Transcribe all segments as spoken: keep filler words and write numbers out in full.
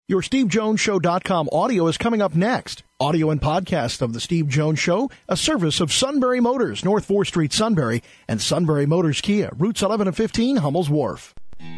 Your Steve Jones Show dot com audio is coming up next. Audio and podcast of The Steve Jones Show, a service of Sunbury Motors, North fourth Street, Sunbury, and Sunbury Motors Kia, routes eleven and fifteen, Hummel's Wharf.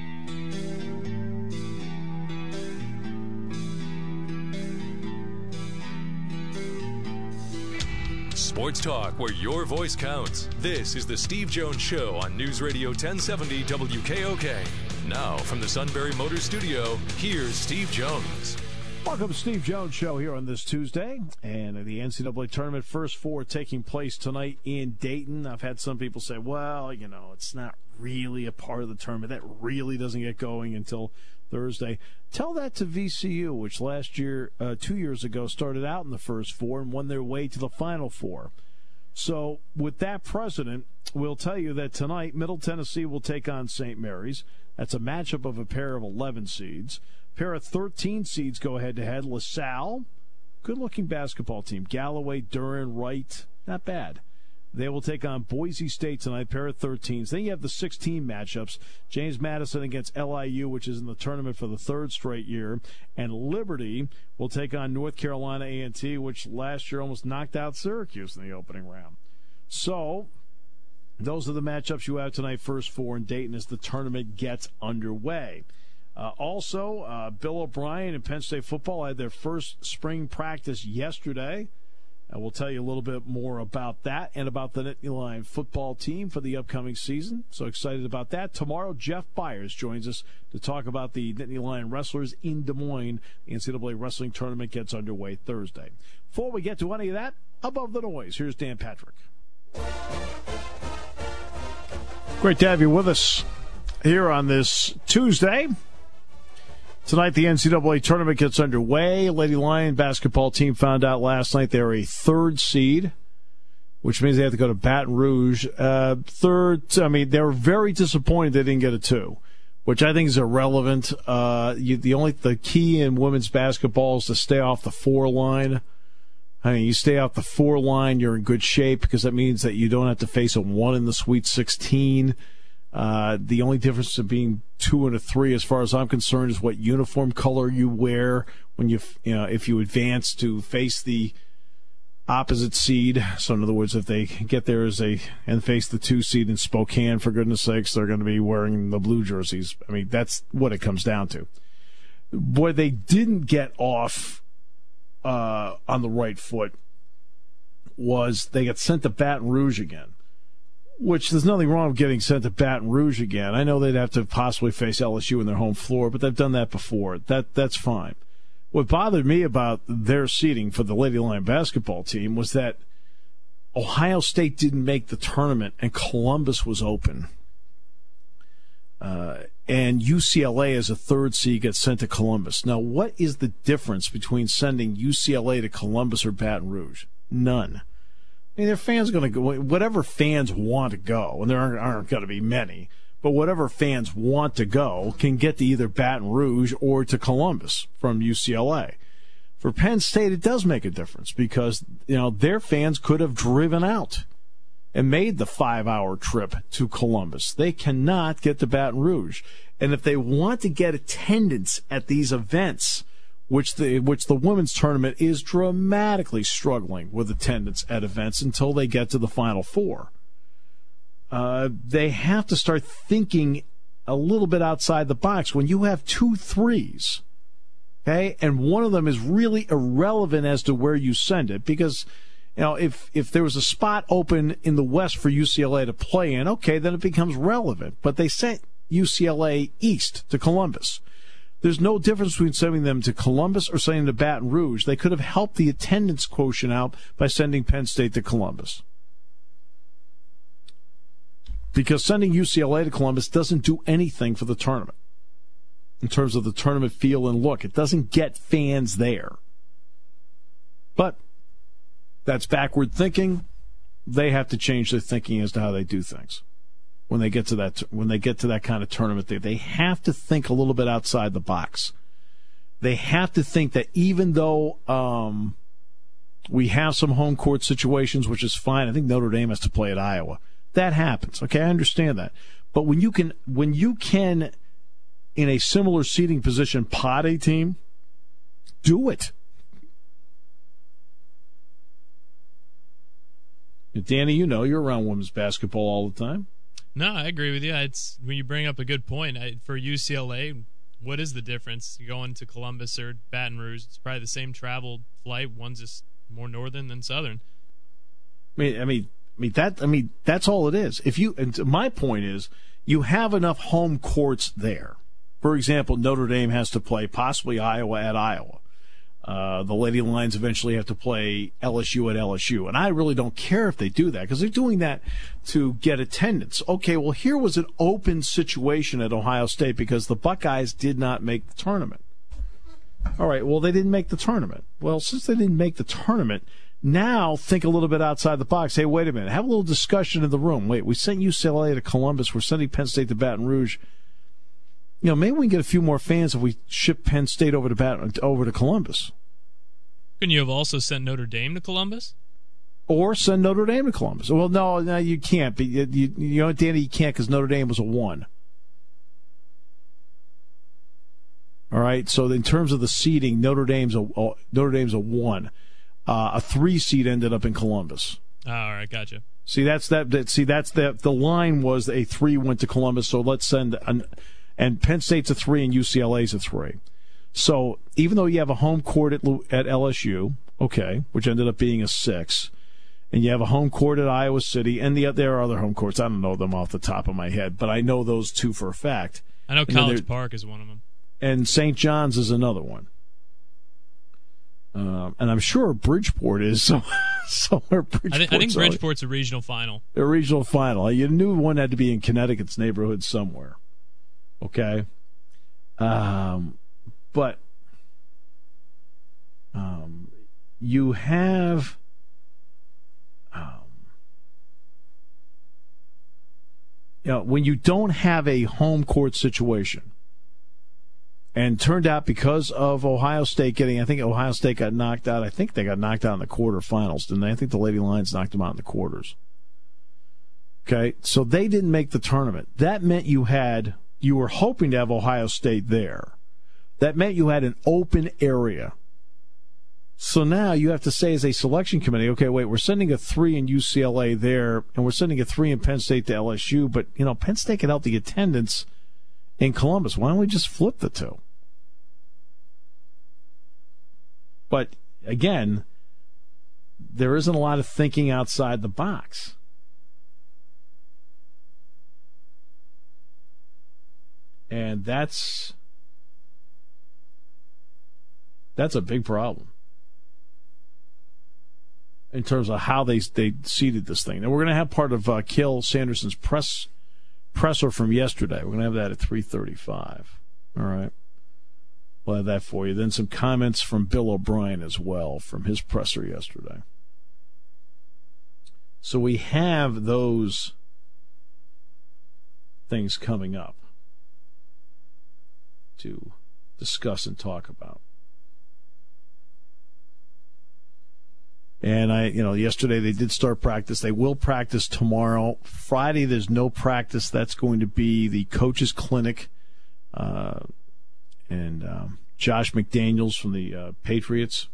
Sports talk where your voice counts. This is The Steve Jones Show on News Radio ten seventy W K O K. Now, from the Sunbury Motors Studio, here's Steve Jones. Welcome to Steve Jones Show here on this Tuesday. And the N C double A Tournament First Four taking place tonight in Dayton. I've had some people say, well, you know, it's not really a part of the tournament. That really doesn't get going until Thursday. Tell that to V C U, which last year, uh, two years ago, started out in the First Four and won their way to the Final Four. So with that precedent, we'll tell you that tonight Middle Tennessee will take on Saint Mary's. That's a matchup of a pair of eleven seeds. A pair of thirteen seeds go head-to-head. LaSalle, good-looking basketball team. Galloway, Duran, Wright, not bad. They will take on Boise State tonight, pair of thirteens. Then you have the sixteen matchups. James Madison against L I U, which is in the tournament for the third straight year. And Liberty will take on North Carolina A and T, which last year almost knocked out Syracuse in the opening round. So those are the matchups you have tonight, First Four in Dayton, as the tournament gets underway. Uh, also, uh, Bill O'Brien and Penn State football had their first spring practice yesterday. And we'll tell you a little bit more about that and about the Nittany Lion football team for the upcoming season. So excited about that. Tomorrow, Jeff Byers joins us to talk about the Nittany Lion wrestlers in Des Moines. The N C double A wrestling tournament gets underway Thursday. Before we get to any of that, above the noise, here's Dan Patrick. Great to have you with us here on this Tuesday. Tonight, the N C double A tournament gets underway. Lady Lion basketball team found out last night they're a third seed, which means they have to go to Baton Rouge. Uh, third, I mean, they were very disappointed they didn't get a two, which I think is irrelevant. Uh, you, the only the key in women's basketball is to stay off the four line. I mean, you stay off the four line, you're in good shape because that means that you don't have to face a one in the Sweet sixteen. Uh, the only difference of being two and a three, as far as I'm concerned, is what uniform color you wear when you, you know, if you advance to face the opposite seed. So, in other words, if they get there as a and face the two seed in Spokane, for goodness sakes, they're going to be wearing the blue jerseys. I mean, that's what it comes down to. Boy, they didn't get off uh, on the right foot was they got sent to Baton Rouge again. Which there's nothing wrong with getting sent to Baton Rouge again. I know they'd have to possibly face L S U in their home floor, but they've done that before. That that's fine. What bothered me about their seeding for the Lady Lion basketball team was that Ohio State didn't make the tournament and Columbus was open. Uh, and U C L A as a third seed gets sent to Columbus. Now, what is the difference between sending U C L A to Columbus or Baton Rouge? None. I mean, their fans are going to go, whatever fans want to go, and there aren't, aren't going to be many, but whatever fans want to go can get to either Baton Rouge or to Columbus from U C L A. For Penn State, it does make a difference because, you know, their fans could have driven out and made the five-hour trip to Columbus. They cannot get to Baton Rouge. And if they want to get attendance at these events, which the which the women's tournament is dramatically struggling with attendance at events until they get to the Final Four. Uh, they have to start thinking a little bit outside the box. When you have two threes, okay, and one of them is really irrelevant as to where you send it, because, you know, if if there was a spot open in the West for U C L A to play in, okay, then it becomes relevant. But they sent U C L A east to Columbus. There's no difference between sending them to Columbus or sending them to Baton Rouge. They could have helped the attendance quotient out by sending Penn State to Columbus. Because sending U C L A to Columbus doesn't do anything for the tournament in terms of the tournament feel and look. It doesn't get fans there. But that's backward thinking. They have to change their thinking as to how they do things. When they get to that, when they get to that kind of tournament, they, they have to think a little bit outside the box. They have to think that even though um, we have some home court situations, which is fine. I think Notre Dame has to play at Iowa. That happens. Okay, I understand that. But when you can, when you can, in a similar seating position, pot a team, do it. Danny, you know, you're around women's basketball all the time. No, I agree with you. It's when you bring up a good point. I, for U C L A, what is the difference? You going to Columbus or Baton Rouge, it's probably the same travel flight. One's just more northern than southern. I mean, I mean, I mean that. I mean, that's all it is. If you, and my point is, you have enough home courts there. For example, Notre Dame has to play possibly Iowa at Iowa. Uh, the Lady Lions eventually have to play L S U at L S U. And I really don't care if they do that because they're doing that to get attendance. Okay, well, here was an open situation at Ohio State because the Buckeyes did not make the tournament. All right, well, they didn't make the tournament. Well, since they didn't make the tournament, now think a little bit outside the box. Hey, wait a minute. Have a little discussion in the room. Wait, we sent U C L A to Columbus. We're sending Penn State to Baton Rouge. You know, maybe we can get a few more fans if we ship Penn State over to Baton, over to Columbus. Couldn't you have also sent Notre Dame to Columbus? Or send Notre Dame to Columbus. Well, no, no, you can't. But you, you, you know, Danny, you can't because Notre Dame was a one. All right. So in terms of the seeding, Notre Dame's a Notre Dame's a one. Uh, a three seed ended up in Columbus. Oh, all right, gotcha. See, that's that. that see, that's the the line was a three went to Columbus. So let's send an, and Penn State's a three and U C L A's a three. So even though you have a home court at, at L S U, okay, which ended up being a six, and you have a home court at Iowa City, and the, there are other home courts. I don't know them off the top of my head, but I know those two for a fact. I know College Park is one of them. And Saint John's is another one. Um, and I'm sure Bridgeport is so, somewhere. I, th- I think Bridgeport's a regional final. A regional final. You knew one had to be in Connecticut's neighborhood somewhere. Okay? Um... But um, you have um, you know, when you don't have a home court situation, and turned out because of Ohio State getting, I think Ohio State got knocked out. I think they got knocked out in the quarterfinals, didn't they? I think the Lady Lions knocked them out in the quarters. Okay, so they didn't make the tournament. That meant you had, you were hoping to have Ohio State there. That meant you had an open area. So now you have to say as a selection committee, okay, wait, we're sending a three in U C L A there, and we're sending a three in Penn State to L S U, but, you know, Penn State can help the attendance in Columbus. Why don't we just flip the two? But, again, there isn't a lot of thinking outside the box. And that's... That's a big problem in terms of how they they seeded this thing. And we're going to have part of uh, Kill Sanderson's press presser from yesterday. We're going to have that at three thirty-five. All right. We'll have that for you. Then some comments from Bill O'Brien as well from his presser yesterday. So we have those things coming up to discuss and talk about. And I, you know, yesterday they did start practice. They will practice tomorrow. Friday, there's no practice. That's going to be the coaches' clinic. Uh, and um, Josh McDaniels from the uh, Patriots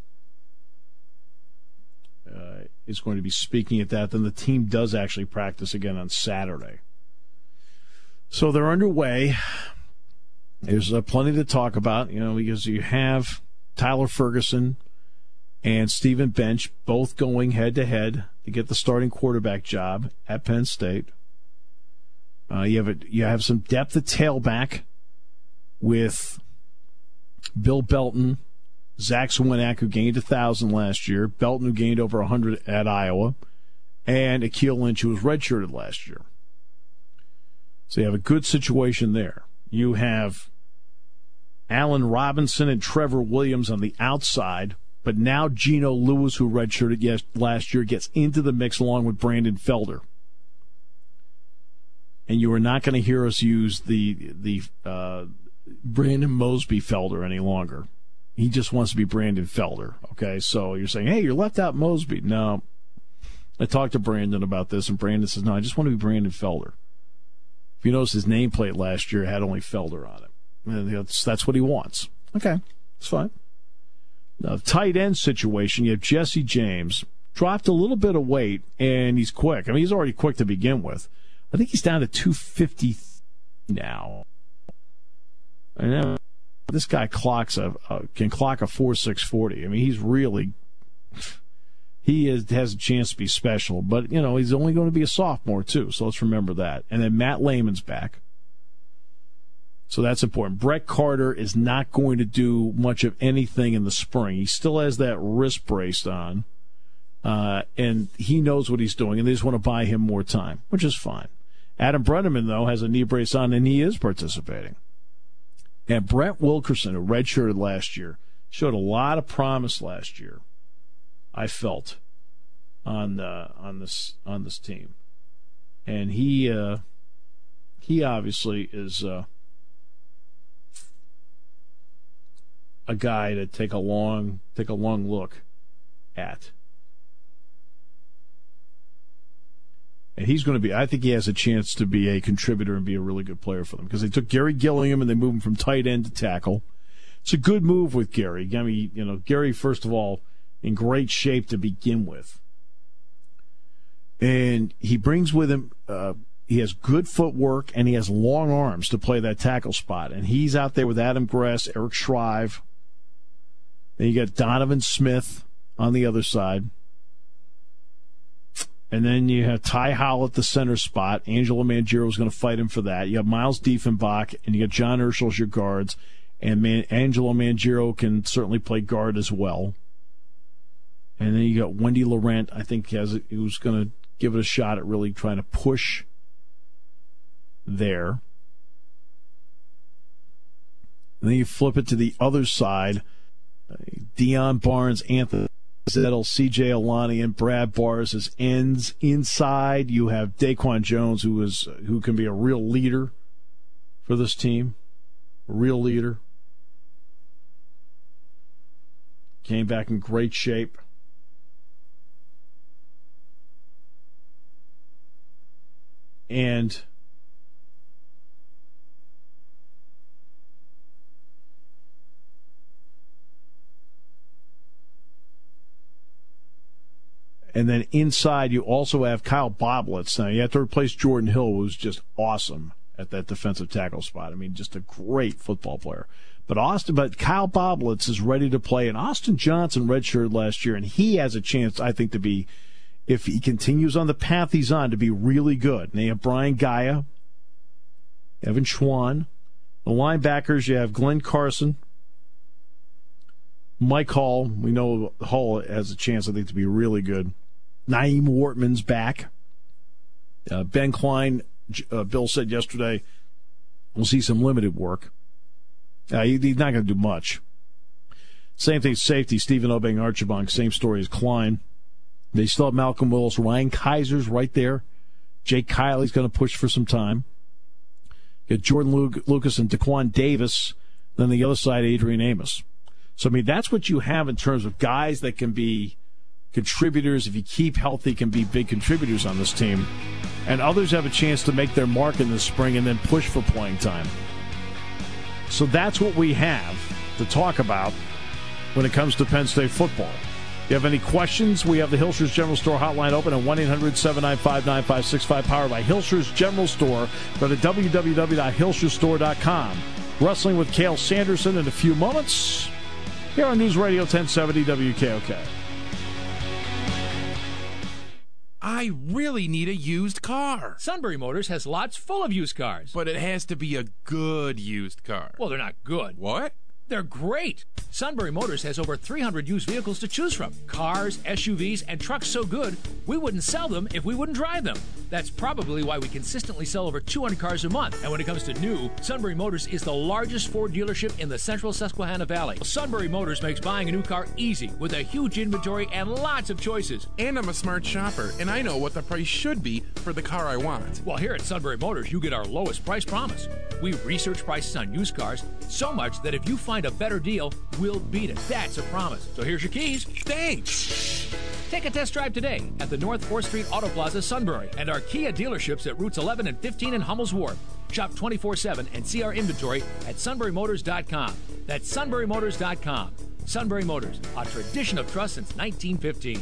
uh, is going to be speaking at that. Then the team does actually practice again on Saturday. So they're underway. There's uh, plenty to talk about, you know, because you have Tyler Ferguson and Stephen Bench both going head-to-head to get the starting quarterback job at Penn State. Uh, you have a, you have some depth at tailback with Bill Belton, Zach Swinak, who gained one thousand last year, Belton, who gained over one hundred at Iowa, and Akeel Lynch, who was redshirted last year. So you have a good situation there. You have Allen Robinson and Trevor Williams on the outside, but now Geno Lewis, who redshirted yes, last year, gets into the mix along with Brandon Felder. And you are not going to hear us use the the uh, Brandon Mosby Felder any longer. He just wants to be Brandon Felder. Okay, so you're saying, hey, you're left out Mosby. No. I talked to Brandon about this, and Brandon says, no, I just want to be Brandon Felder. If you notice, his nameplate last year had only Felder on it. And that's, that's what he wants. Okay, that's fine. Now, the tight end situation, you have Jesse James, dropped a little bit of weight, and he's quick. I mean, he's already quick to begin with. I think he's down to two fifty now. I know this guy clocks a, a can clock a four six forty. I mean, he's really he is, has a chance to be special. But you know, he's only going to be a sophomore too, so let's remember that. And then Matt Lehman's back, so that's important. Brett Carter is not going to do much of anything in the spring. He still has that wrist brace on, uh, and he knows what he's doing. And they just want to buy him more time, which is fine. Adam Brenneman, though, has a knee brace on, and he is participating. And Brent Wilkerson, who redshirted last year, showed a lot of promise last year, I felt, on uh, on this on this team. And he uh, he obviously is uh, a guy to take a long take a long look at. And he's going to be, I think he has a chance to be a contributor and be a really good player for them because they took Gary Gillingham and they moved him from tight end to tackle. It's a good move with Gary. I mean, you know, Gary, first of all, in great shape to begin with. And he brings with him, uh, he has good footwork and he has long arms to play that tackle spot. And he's out there with Adam Gress, Eric Shrive. Then you got Donovan Smith on the other side. And then you have Ty Howell at the center spot. Angelo Mangiero is going to fight him for that. You have Miles Diefenbach, and you got John Urschel as your guards. And Man- Angelo Mangiero can certainly play guard as well. And then you got Wendy Laurent, I think, has a, who's going to give it a shot at really trying to push there. And then you flip it to the other side. Deion Barnes, Anthony Zettel, C J Alani, and Brad Bars as ends. Inside, you have Daquan Jones, who is who can be a real leader for this team. A real leader. Came back in great shape. And And then inside, you also have Kyle Boblitz. Now, you have to replace Jordan Hill, who's just awesome at that defensive tackle spot. I mean, just a great football player. But Austin, but Kyle Boblitz is ready to play. And Austin Johnson redshirted last year, and he has a chance, I think, to be, if he continues on the path he's on, to be really good. And they have Brian Gaia, Evan Schwann. The linebackers, you have Glenn Carson, Mike Hall. We know Hall has a chance, I think, to be really good. Naeem Wortman's back. Uh, Ben Klein, uh, Bill said yesterday, we'll see some limited work. Uh, he, he's not going to do much. Same thing, safety, Stephen Obeng Archibong, same story as Klein. They still have Malcolm Willis. Ryan Kaiser's right there. Jake Kiley's going to push for some time. You got Jordan Luke, Lucas and Daquan Davis. Then the other side, Adrian Amos. So, I mean, that's what you have in terms of guys that can be contributors. If you keep healthy, can be big contributors on this team. And others have a chance to make their mark in the spring and then push for playing time. So that's what we have to talk about when it comes to Penn State football. If you have any questions, we have the Hilscher's General Store hotline open at one eight hundred seven nine five nine five six five, powered by Hilscher's General Store. Go to w w w dot hilscher store dot com. Wrestling with Cale Sanderson in a few moments here on News Radio ten seventy W K O K. I really need a used car. Sunbury Motors has lots full of used cars. But it has to be a good used car. Well, they're not good. What? They're great. Sunbury Motors has over three hundred used vehicles to choose from. Cars, S U Vs, and trucks so good, we wouldn't sell them if we wouldn't drive them. That's probably why we consistently sell over two hundred cars a month. And when it comes to new, Sunbury Motors is the largest Ford dealership in the central Susquehanna Valley. Sunbury Motors makes buying a new car easy with a huge inventory and lots of choices. And I'm a smart shopper, and I know what the price should be for the car I want. Well, here at Sunbury Motors, you get our lowest price promise. We research prices on used cars so much that if you find a better deal, we'll beat it. That's a promise. So here's your keys. Thanks. Take a test drive today at the North fourth Street Auto Plaza, Sunbury, and our Kia dealerships at routes eleven and fifteen in Hummel's Wharf. Shop twenty-four seven and see our inventory at sunbury motors dot com. That's sunbury motors dot com. Sunbury Motors, a tradition of trust since nineteen fifteen.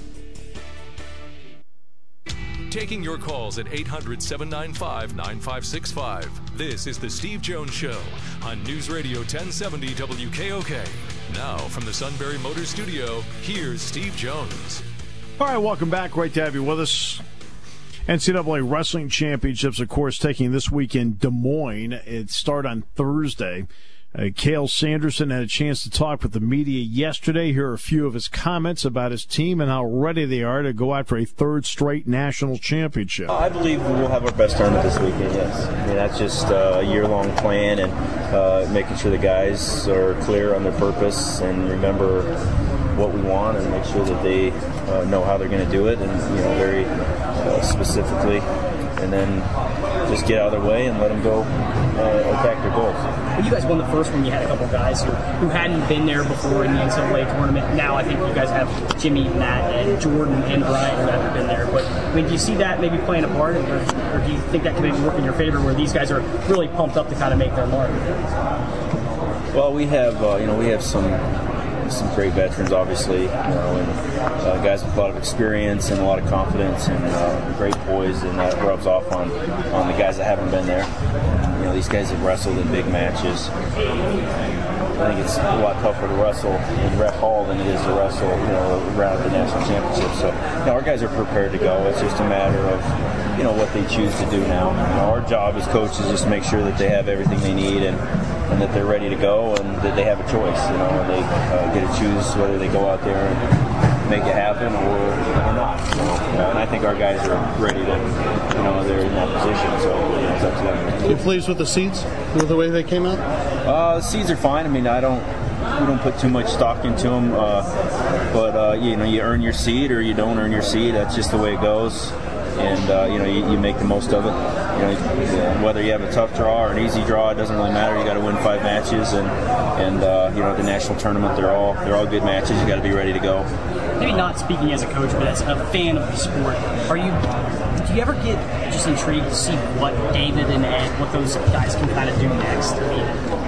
Taking your calls at eight hundred, seven nine five, nine five six five. This is the Steve Jones Show on News Radio ten seventy W K O K. Now, from the Sunbury Motors studio, here's Steve Jones. All right, welcome back. Great to have you with us. N C double A Wrestling Championships, of course, taking this week in Des Moines. It started on Thursday. Uh, Cale Sanderson had a chance to talk with the media yesterday. Here are a few of his comments about his team and how ready they are to go out for a third straight national championship. I believe we will have our best tournament this weekend, yes. I mean, that's just uh, a year-long plan and uh, making sure the guys are clear on their purpose and remember what we want and make sure that they uh, know how they're going to do it and, you know, very uh, specifically. And then just get out of their way and let them go uh, attack their goals. Well, you guys won the first one. You had a couple guys who, who hadn't been there before in the N C double A tournament. Now I think you guys have Jimmy, Matt, and Jordan and Brian who haven't been there. But I mean, do you see that maybe playing a part, or, or do you think that can maybe work in your favor, where these guys are really pumped up to kind of make their mark? Well, we have uh, you know we have some. some great veterans, obviously, you know, and uh, guys with a lot of experience and a lot of confidence and uh, great poise, and that rubs off on, on the guys that haven't been there. You know, these guys have wrestled in big matches. I think it's a lot tougher to wrestle in Rec Hall than it is to wrestle, you know, around at the national championship. So, you know, our guys are prepared to go. It's just a matter of, you know, what they choose to do now. You know, our job as coaches is to make sure that they have everything they need and, and that they're ready to go and that they have a choice. You know, they uh, get to choose whether they go out there and make it happen or, or not. You know? And I think our guys are ready to, you know, they're in that position. So, you know, it's up to them. Are you pleased with the seeds, with the way they came out? Uh, the seeds are fine. I mean, I don't. We don't put too much stock into them, uh, but uh, you know, you earn your seed or you don't earn your seed. That's just the way it goes, and uh, you know, you, you make the most of it. You know, whether you have a tough draw or an easy draw, it doesn't really matter. You got to win five matches, and and uh, you know, the national tournament, they're all they're all good matches. You got to be ready to go. Maybe not speaking as a coach, but as a fan of the sport, are you? Do you ever get just intrigued to see what David and Ed, what those guys can kind of do next? I mean,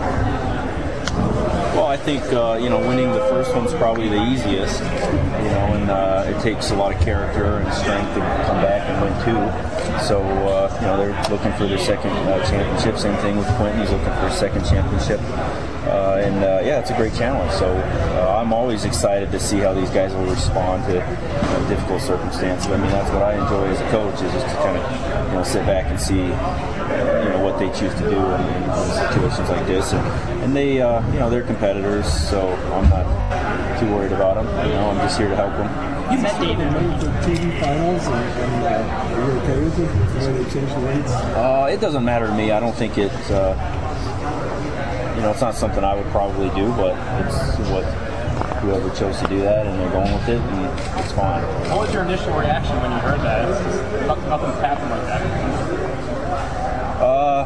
Well, I think uh, you know, winning the first one's probably the easiest. You know, and uh, it takes a lot of character and strength to come back and win two. So uh, you know, they're looking for their second uh, championship. Same thing with Quentin; he's looking for his second championship. Uh, and uh, yeah, it's a great challenge. So uh, I'm always excited to see how these guys will respond to you know, difficult circumstances. I mean, that's what I enjoy as a coach, is just to kind of you know sit back and see uh, you know what they choose to do in, in situations like this. And, and they uh, you know they're competitors, so I'm not too worried about them. You know, I'm just here to help them. You met David in the T V finals, and, and uh, are you okay with it? Why they changed the weights? Uh, it doesn't matter to me. I don't think it. Uh, you know, it's not something I would probably do, but it's what whoever chose to do that, and they're going with it, and it's fine. What was your initial reaction when you heard that? It's just, nothing's happened like that. Uh,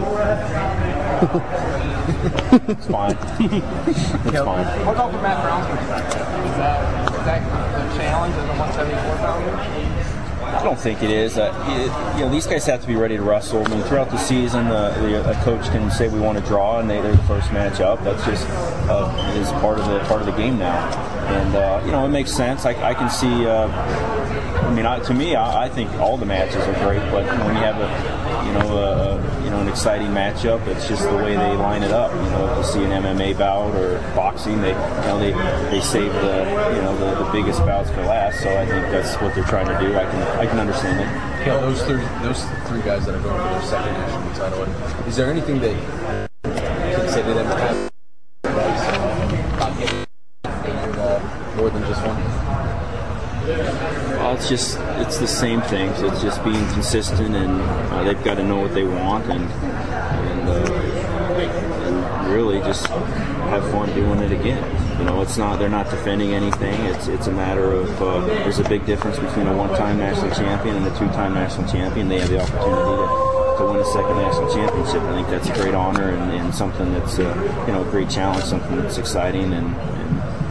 it's fine. It's fine. What about from Matt Brown's perspective? Is that, is that the challenge as a one seventy-four pounder? I don't think it is. Uh, it, you know, these guys have to be ready to wrestle. I mean, throughout the season, uh, the, a coach can say we want to draw, and they, they're the first match up. That's just uh, is part of the part of the game now, and uh, you know, it makes sense. I, I can see. Uh, I mean, I, to me, I, I think all the matches are great, but when you have a, you know, a, you know, an exciting matchup, it's just the way they line it up. You know, if you see an M M A bout or boxing, they, you know, they they save the, you know, the, the biggest bouts for last. So I think that's what they're trying to do. I can I can understand it. Yeah, those three those three guys that are going for their second national title. Is there anything that you can say to them to have about getting involved more than just one? Well, it's just it's the same things. It's just being consistent, and uh, they've got to know what they want, and and, uh, and really just have fun doing it again. You know, it's not they're not defending anything. It's it's a matter of uh, there's a big difference between a one-time national champion and a two-time national champion. They have the opportunity to, to win a second national championship. I think that's a great honor and, and something that's uh, you know a great challenge, something that's exciting and. and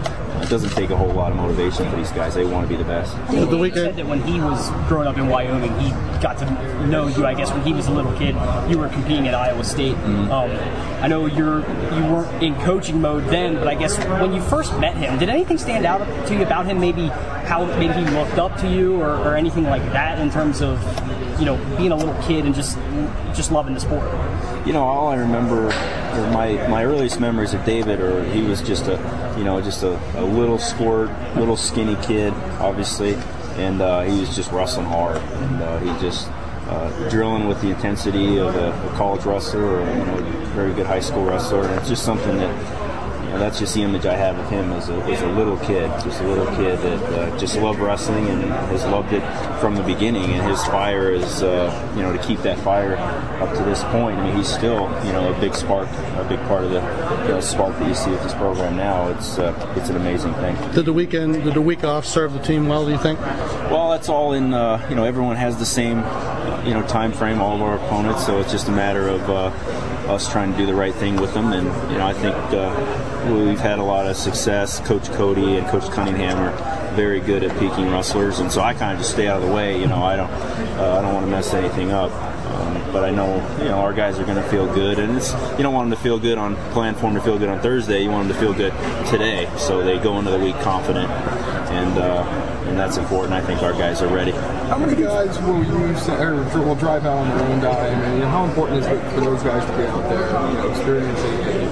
it doesn't take a whole lot of motivation for these guys. They want to be the best. The, the weekend said that when he was growing up in Wyoming, he got to know you. I guess when he was a little kid, you were competing at Iowa State. Mm-hmm. Um, I know you're you weren't in coaching mode then, but I guess when you first met him, did anything stand out to you about him? Maybe how maybe he looked up to you, or, or anything like that in terms of, you know, being a little kid and just just loving the sport. You know, all I remember, or my my earliest memories of David, or he was just a, you know, just a, a little squirt, little skinny kid, obviously, and uh, he was just wrestling hard, and uh, he just uh, drilling with the intensity of a, a college wrestler, or, you know, a very good high school wrestler, and it's just something that. That's just the image I have of him as a, as a little kid, just a little kid that uh, just loved wrestling and has loved it from the beginning. And his fire is, uh, you know, to keep that fire up to this point. I mean, he's still, you know, a big spark, a big part of the you know, spark that you see with this program now. It's uh, it's an amazing thing. Did the weekend, did the week off serve the team well, do you think? Well, that's all in, uh, you know, everyone has the same, uh, you know, time frame, all of our opponents, so it's just a matter of uh, us trying to do the right thing with them. And, you know, I think uh, we've had a lot of success. Coach Cody and Coach Cunningham are very good at peaking wrestlers, and so I kind of just stay out of the way. You know, I don't, uh, I don't want to mess anything up. Um, but I know, you know, our guys are going to feel good, and it's you don't want them to feel good on plan for them to feel good on Thursday. You want them to feel good today, so they go into the week confident, and uh, and that's important. I think our guys are ready. How many guys will use or will drive out on their own dime, and how important is it for those guys to be out there, you know, experiencing?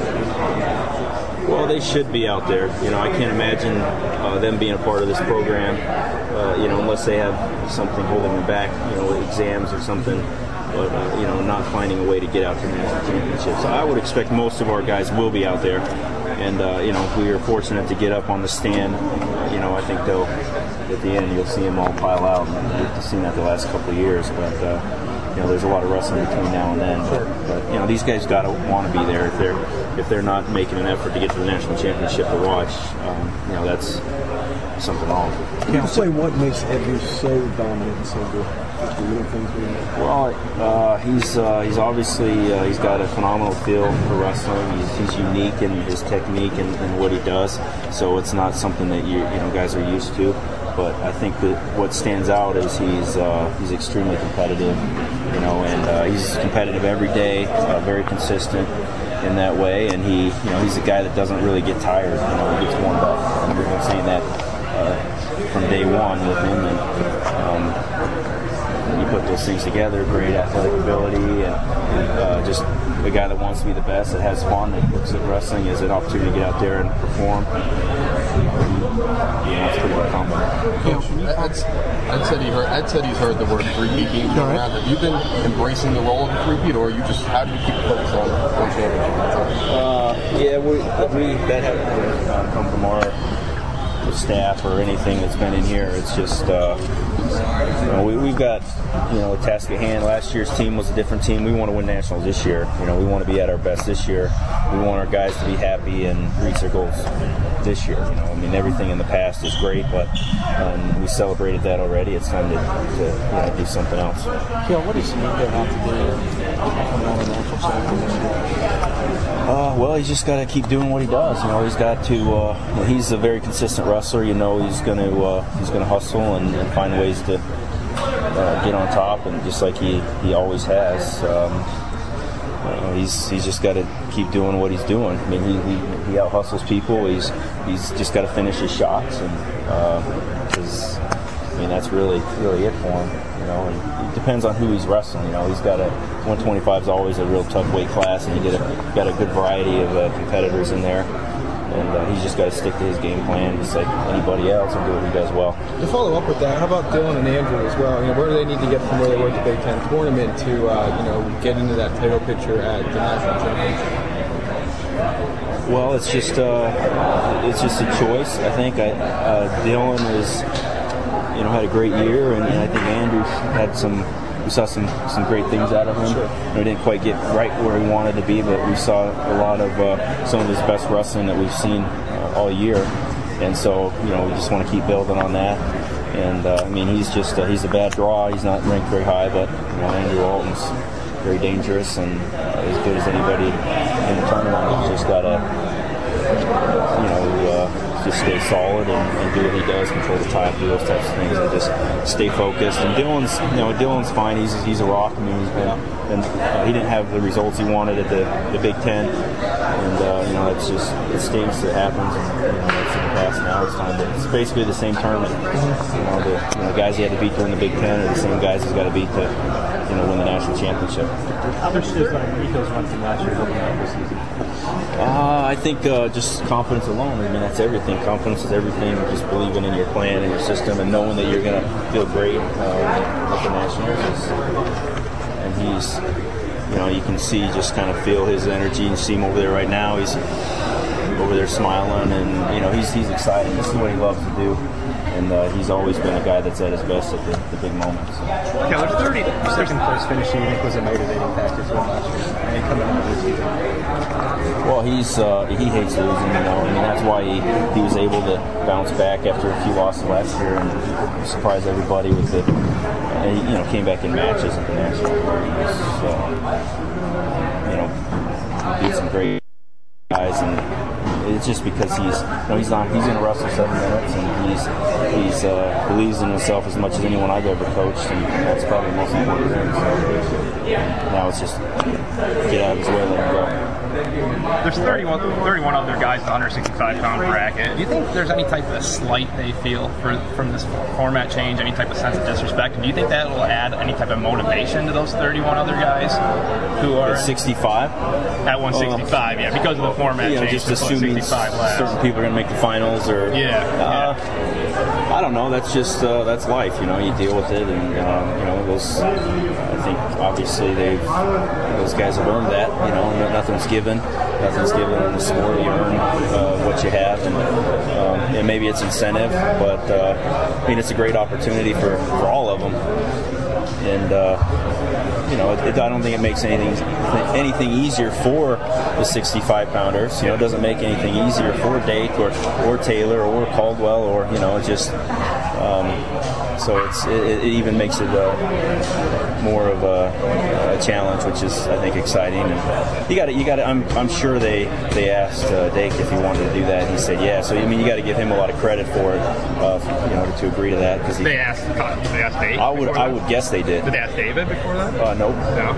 Well, they should be out there. You know, I can't imagine uh, them being a part of this program, uh, you know, unless they have something holding them back, you know, exams or something, but, uh, you know, not finding a way to get out to the national championship. So I would expect most of our guys will be out there. And, uh, you know, if we are fortunate to get up on the stand, you know, I think they'll, at the end, you'll see them all pile out. And we've seen that the last couple of years. But, uh, you know, there's a lot of wrestling between now and then. But, but you know, these guys got to want to be there. If they're if they're not making an effort to get to the national championship to watch, um, you know, that's something wrong. Can you say what makes Andrew so dominant and so good? Just the little things we know. Well, uh, he's uh, he's obviously uh, he's got a phenomenal feel for wrestling. He's, he's unique in his technique and, and what he does. So it's not something that you you know guys are used to. But I think that what stands out is he's uh, he's extremely competitive, you know, and uh, he's competitive every day, uh, very consistent in that way, and he, you know, he's a guy that doesn't really get tired. You know, he gets warmed up. I remember him saying that uh, from day one with him, and um, you put those things together, great athletic ability, and, and uh, just a guy that wants to be the best, that has fun, that looks at wrestling as an opportunity to get out there and perform. Yeah, it's pretty confident. Ed, Ed said he heard. Ed said he's heard the word three-peat being thrown around. Have you been embracing the role of a three-peat, or are you just how do you keep focused on one championship? Uh, yeah, we we that hasn't uh, come from our staff or anything that's been in here. It's just uh, you know, we, we've got you know a task at hand. Last year's team was a different team. We want to win nationals this year. You know, we want to be at our best this year. We want our guys to be happy and reach their goals this year. You know, I mean, everything in the past is great, but um, we celebrated that already. It's time to, to you know, do something else. Kel, what does Nico have to do to become one of the national champions? Uh, well, he's just got to keep doing what he does. You know, he's got to. Uh, he's a very consistent wrestler. You know, he's going to uh, he's going to hustle and, and find ways to uh, get on top, and just like he, he always has. Um, uh, he's he's just got to keep doing what he's doing. I mean, he he, he out hustles people. He's he's just got to finish his shots, and because uh, I mean that's really really it for him. You know, and it depends on who he's wrestling. You know, he's got a one twenty-five is always a real tough weight class, and he get a, got a good variety of uh, competitors in there. And uh, he's just got to stick to his game plan, just like anybody else, and do what he does well. To follow up with that, how about Dylan and Andrew as well? You know, where do they need to get from where they were at the Big Ten tournament to, uh, you know, get into that title picture at the national championship? Well, it's just uh, it's just a choice. I think I, uh, Dylan is, you know, had a great year, and, and I think Andrew had some. We saw some, some great things out of him. Sure. You know, he didn't quite get right where he wanted to be, but we saw a lot of uh, some of his best wrestling that we've seen uh, all year. And so, you know, we just want to keep building on that. And uh, I mean, he's just uh, he's a bad draw. He's not ranked very high, but you know, Andrew Alton's very dangerous and uh, as good as anybody in the tournament. He's just got to, you know, uh, just stay solid and, and do what he does, control the tide, do those types of things, and just stay focused. And Dylan's, you know, Dylan's fine. He's he's a rock. I mean, he's been, been uh, he didn't have the results he wanted at the, the Big Ten, and uh, you know, it's just it stinks that happens. And, you know, it's in the past. Now it's time. To, it's basically the same tournament. You know, the, you know, the guys he had to beat during the Big Ten are the same guys he's got to beat to, you know, win the national championship. How much does like Rico's run from last year helping out this season? Uh, I think uh, just confidence alone. I mean, that's everything. Confidence is everything. Just believing in your plan and your system, and knowing that you're going to feel great uh, at the Nationals. Is, and he's, you know, you can see, just kind of feel his energy. You see him over there right now. He's over there smiling, and you know, he's he's excited. This is what he loves to do. And uh, he's always been a guy that's at his best at the, the big moments. So. Okay, there's thirty second place finish. You think was a motivating factor for him last year? I mean, coming into the season. Well, he's uh, he hates losing. You know, I mean, that's why he, he was able to bounce back after a few losses last year and surprise everybody with the. And he, you know, came back in matches at the national. So, you know, beat some great guys, and it's just because he's, you know, he's not he's going to wrestle seven minutes, and he's he's uh, believes in himself as much as anyone I've ever coached, and that's probably the most important thing. So now it's just get out of his way, let him go. There's thirty-one, thirty-one other guys in the one sixty-five pound bracket. Do you think there's any type of slight they feel for, from this format change, any type of sense of disrespect? And do you think that will add any type of motivation to those thirty-one other guys who are at sixty-five? At one sixty-five, uh, yeah, because of the format you know, change. Just assuming certain people are going to make the finals, or yeah, uh, yeah. I don't know. That's just uh, that's life. You know, you deal with it, and uh, you know, those. I think obviously they've those guys have earned that. You know, nothing's given. Nothing's given in the sport. You earn uh, what you have, and, um, and maybe it's incentive, but uh, I mean, it's a great opportunity for, for all of them. And uh, you know, it, it, I don't think it makes anything anything easier for the sixty-five pounders. You know, it doesn't make anything easier for Dake or or Taylor or Caldwell, or you know, it just. Um, so it's it, it even makes it uh, more of a, a challenge, which is I think exciting. And you got to you got to. I'm I'm sure they they asked uh, Dake if he wanted to do that. He said yeah. So I mean, you got to give him a lot of credit for it, uh, you know, to agree to that, because they asked they asked Dake. I would I would guess they did. Did they ask David before that? Uh, nope. No.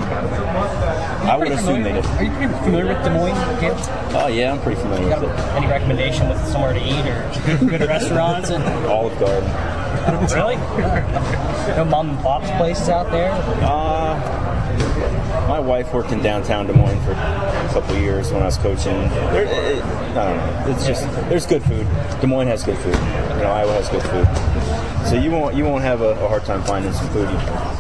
I would assume they did. Are you pretty familiar with Des Moines, Kim? Oh yeah, I'm pretty familiar with it. Any recommendation with somewhere to eat or good restaurants? And Olive Garden. Really? No mom and pop's places out there? Uh, my wife worked in downtown Des Moines for a couple of years when I was coaching. There, it, I don't know. It's just there's good food. Des Moines has good food. You know, Iowa has good food. So you won't you won't have a, a hard time finding some food.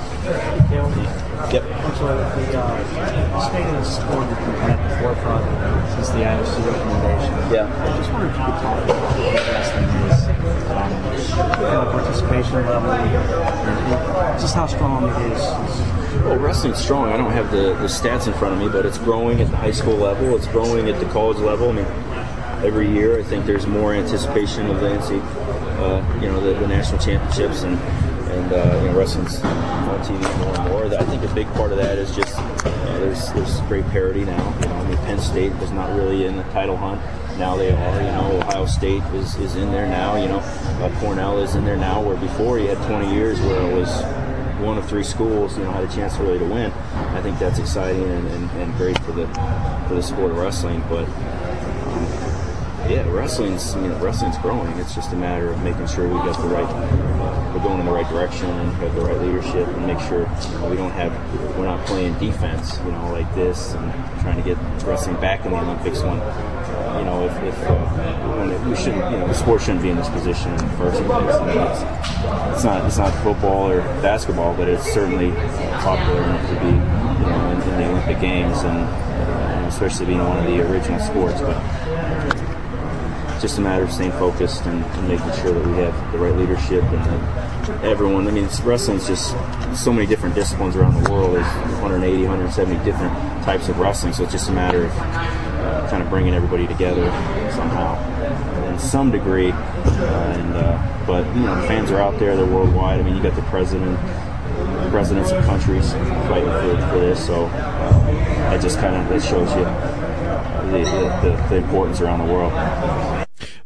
Yep. Absolutely. The uh, state of the sport has been at the forefront since the I O C recommendation. Yeah. I just wondered if you could talk about what wrestling is, um, the participation level, and just how strong it is. Well, wrestling's strong. I don't have the, the stats in front of me, but it's growing at the high school level. It's growing at the college level. I mean, every year I think there's more anticipation of the N C A A, uh, you know, the, the national championships, and and uh, you know, wrestling's on T V more and more. I think a big part of that is just you know, there's there's great parity now. You know, I mean, Penn State was not really in the title hunt. Now they are. You know, Ohio State is, is in there now. You know, uh, Cornell is in there now. Where before you had twenty years where it was one of three schools, you know, had a chance really to win. I think that's exciting and, and, and great for the for the sport of wrestling. But um, yeah, wrestling's you know wrestling's growing. It's just a matter of making sure we got the right, uh, we're going in the right direction and have the right leadership, and make sure you know, we don't have we're not playing defense, you know, like this, and trying to get wrestling back in the Olympics when. You know, if, if uh, when it, we shouldn't, you know, the sport shouldn't be in this position in the first place. I mean, it's, it's not, it's not football or basketball, but it's certainly popular enough to be, you know, in, in the Olympic Games, and uh, especially being one of the original sports. But it's just a matter of staying focused and, and making sure that we have the right leadership and that everyone. I mean, it's, wrestling's just so many different disciplines around the world. There's one eighty, one seventy different types of wrestling, so it's just a matter of Uh, kind of bringing everybody together somehow, in some degree, uh, and uh, but you know, the fans are out there; they're worldwide. I mean, you got the president, presidents of countries fighting for, for this, so uh, it just kind of it shows you the, the, the importance around the world.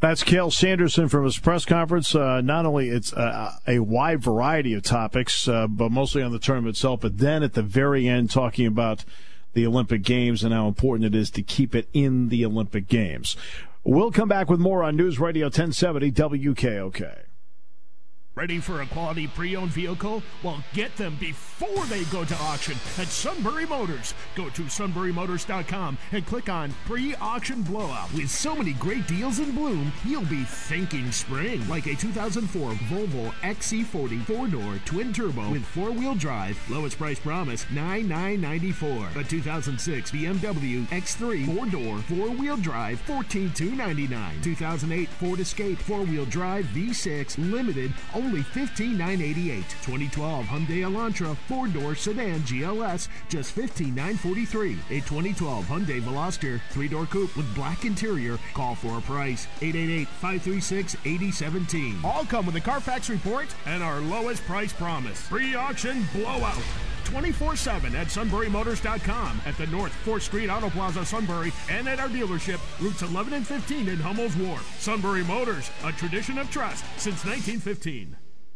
That's Cael Sanderson from his press conference. Uh, not only it's uh, a wide variety of topics, uh, but mostly on the tournament itself, but then at the very end talking about the Olympic Games and how important it is to keep it in the Olympic Games. We'll come back with more on News Radio ten seventy W K O K. Ready for a quality pre-owned vehicle? Well, get them before they go to auction at Sunbury Motors. Go to sunbury motors dot com and click on Pre-Auction Blowout. With so many great deals in bloom, you'll be thinking spring. Like a two thousand four Volvo X C forty four-door twin-turbo with four-wheel drive. Lowest price promise, nine thousand nine hundred ninety-four dollars. A two thousand six B M W X three four-door four-wheel drive, fourteen thousand two hundred ninety-nine dollars. two thousand eight Ford Escape four-wheel drive V six limited, only fifteen thousand nine hundred eighty-eight dollars. twenty twelve Hyundai Elantra four-door sedan G L S, just fifteen thousand nine hundred forty-three dollars. A twenty twelve Hyundai Veloster three-door coupe with black interior. Call for a price. eight eight eight, five three six, eight zero one seven. All come with a Carfax report and our lowest price promise. Pre-auction blowout. twenty-four seven at sunbury motors dot com, at the North fourth Street Auto Plaza, Sunbury, and at our dealership, routes eleven and fifteen in Hummel's Wharf. Sunbury Motors, a tradition of trust since nineteen fifteen.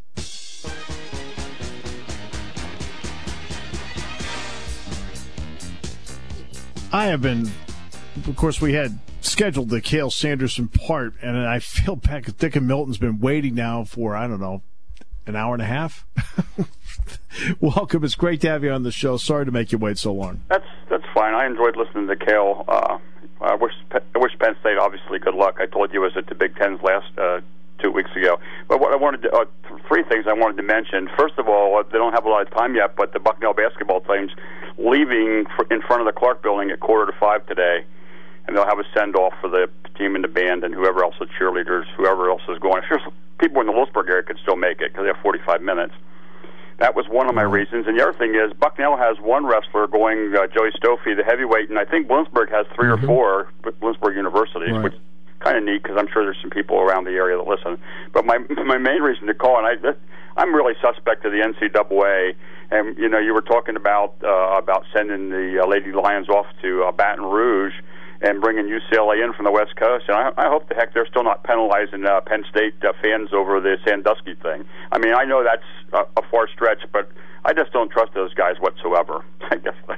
I have been, of course, we had scheduled the Cael Sanderson part, and I feel back at Dick and Milton's been waiting now for, I don't know, an hour and a half. Welcome. It's great to have you on the show. Sorry to make you wait so long. That's that's fine. I enjoyed listening to Cael. Uh, I wish I wish Penn State, obviously, good luck. I told you I was at the Big Ten's last uh, two weeks ago. But what I wanted to, uh, three things I wanted to mention. First of all, they don't have a lot of time yet, but the Bucknell basketball team's leaving for, in front of the Clark Building at quarter to five today, and they'll have a send-off for the team and the band and whoever else, the cheerleaders, whoever else is going. If people in the Lewisburg area could still make it because they have forty-five minutes. That was one of my reasons. And the other thing is, Bucknell has one wrestler going, uh, Joey Stoffe, the heavyweight, and I think Bloomsburg has three mm-hmm. or four, Bloomsburg University, right. which is kind of neat because I'm sure there's some people around the area that listen. But my my main reason to call, and I, I'm really suspect of the N C double A. And, you know, you were talking about uh, about sending the uh, Lady Lions off to uh, Baton Rouge and bringing U C L A in from the West Coast. And I, I hope the heck they're still not penalizing uh, Penn State uh, fans over the Sandusky thing. I mean, I know that's a, a far stretch, but I just don't trust those guys whatsoever. I guess that's...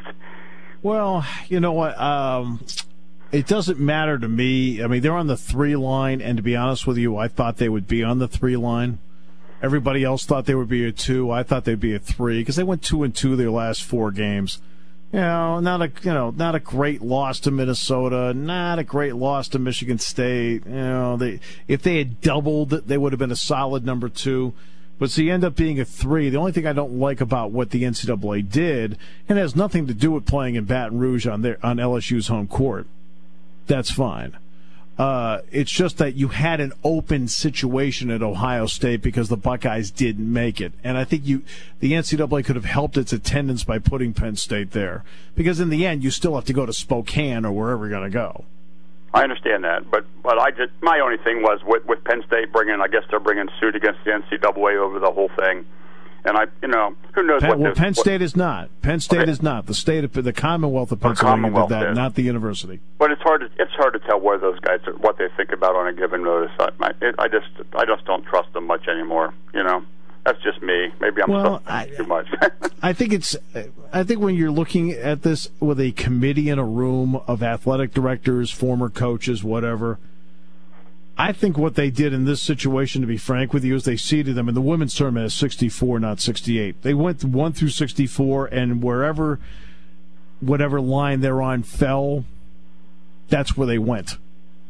Well, you know what? Um, it doesn't matter to me. I mean, they're on the three line, and to be honest with you, I thought they would be on the three line. Everybody else thought they would be a two. I thought they'd be a three because they went two and two their last four games. You know, not a you know, not a great loss to Minnesota, not a great loss to Michigan State. You know, they if they had doubled, they would have been a solid number two. But so you end up being a three. The only thing I don't like about what the N C double A did, and it has nothing to do with playing in Baton Rouge on their on L S U's home court. That's fine. Uh, it's just that you had an open situation at Ohio State because the Buckeyes didn't make it. And I think you, the N C double A could have helped its attendance by putting Penn State there. Because in the end, you still have to go to Spokane or wherever you're going to go. I understand that. But but I just, my only thing was with, with Penn State bringing, I guess they're bringing suit against the N C double A over the whole thing. And I, you know, who knows Penn, what well, this, Penn State what, is not. Penn State okay. is not. The state of the Commonwealth of Pennsylvania did that, is. not the university. But it's hard. To, it's hard to tell where those guys are, what they think about on a given notice. I, I, it, I just, I just don't trust them much anymore. You know, that's just me. Maybe I'm well, I, too much. I think it's. I think when you're looking at this with a committee in a room of athletic directors, former coaches, whatever. I think what they did in this situation, to be frank with you, is they seeded them in the women's tournament as sixty-four, not sixty-eight. They went one through sixty-four, and wherever, whatever line they're on fell, that's where they went.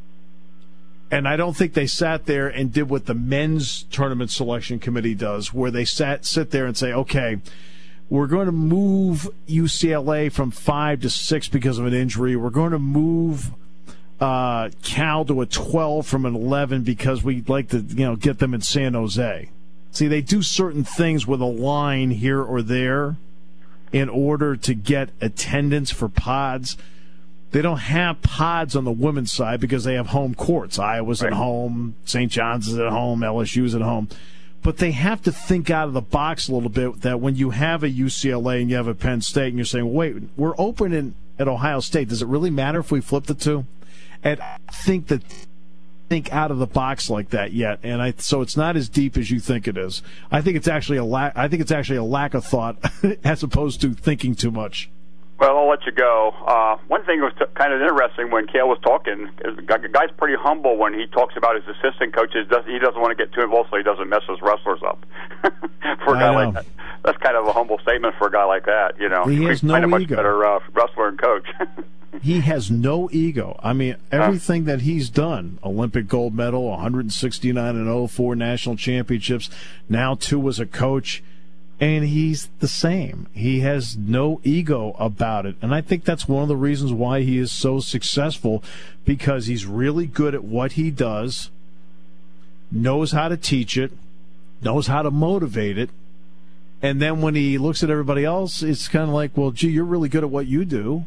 And I don't think they sat there and did what the men's tournament selection committee does, where they sat sit there and say, okay, we're going to move U C L A from five to six because of an injury. We're going to move Uh, Cal to a twelve from an eleven because we'd like to, you know, get them in San Jose. See, they do certain things with a line here or there in order to get attendance for pods. They don't have pods on the women's side because they have home courts. Iowa's right. at home, Saint John's is at home, L S U's at home. But they have to think out of the box a little bit that when you have a U C L A and you have a Penn State and you're saying, wait, we're open in, at Ohio State. Does it really matter if we flip the two? And I think that think out of the box like that yet, and I so it's not as deep as you think it is. I think it's actually a lack. I think it's actually a lack of thought as opposed to thinking too much. Well, I'll let you go. Uh, one thing that was t- kind of interesting when Cale was talking is the guy's pretty humble when he talks about his assistant coaches. Does, he doesn't want to get too involved so he doesn't mess his wrestlers up. For a guy like that, that's kind of a humble statement for a guy like that. You know, he has he's no kind of much ego. better uh, wrestler and coach. He has no ego. I mean, everything that he's done, Olympic gold medal, one sixty-nine and oh, four national championships, now two as a coach, and he's the same. He has no ego about it. And I think that's one of the reasons why he is so successful, because he's really good at what he does, knows how to teach it, knows how to motivate it, and then when he looks at everybody else, it's kind of like, well, gee, you're really good at what you do.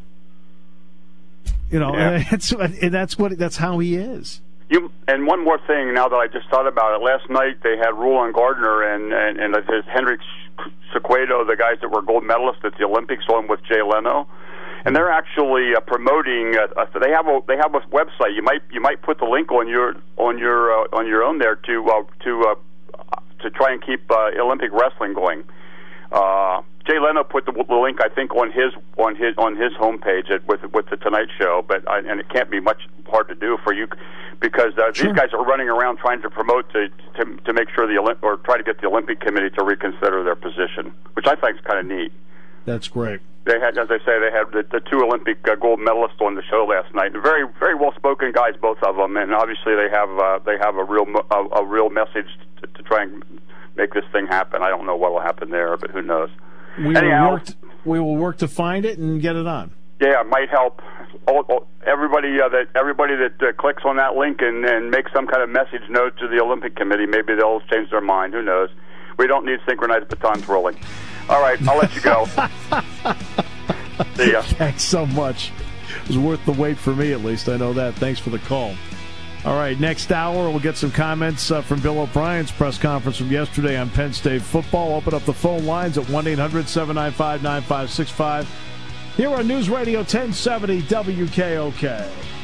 You know, Yeah. and that's, and that's what that's how he is. You, and one more thing, now that I just thought about it, last night they had Rulon Gardner and and, and his Henrik Sequedo, the guys that were gold medalists at the Olympics, on with Jay Leno, and they're actually uh, promoting. Uh, uh, they have a they have a website. You might you might put the link on your on your uh, on your own there to uh, to uh, to try and keep uh, Olympic wrestling going. Uh, Jay Leno put the, the link, I think, on his on his on his homepage at, with with the Tonight Show, but I, and it can't be much hard to do for you because uh, Sure. these guys are running around trying to promote to, to to make sure the Olymp- or try to get the Olympic Committee to reconsider their position, which I think is kind of neat. That's great. They had, as I say, they had the, the two Olympic uh, gold medalists on the show last night. Very, very well-spoken guys, both of them, and obviously they have uh, they have a real mo- a, a real message to, to try and make this thing happen. I don't know what will happen there, but who knows? We Anyhow, will work. To, we will work to find it and get it on. Yeah, it might help. All, all, everybody uh, that everybody that uh, clicks on that link and, and makes some kind of message note to the Olympic Committee, maybe they'll change their mind. Who knows? We don't need synchronized batons rolling. All right, I'll let you go. See ya. Thanks so much. It was worth the wait for me, at least. I know that. Thanks for the call. All right, next hour, we'll get some comments uh, from Bill O'Brien's press conference from yesterday on Penn State football. Open up the phone lines at one eight hundred seven nine five nine five six five. Here on News Radio ten seventy W K O K.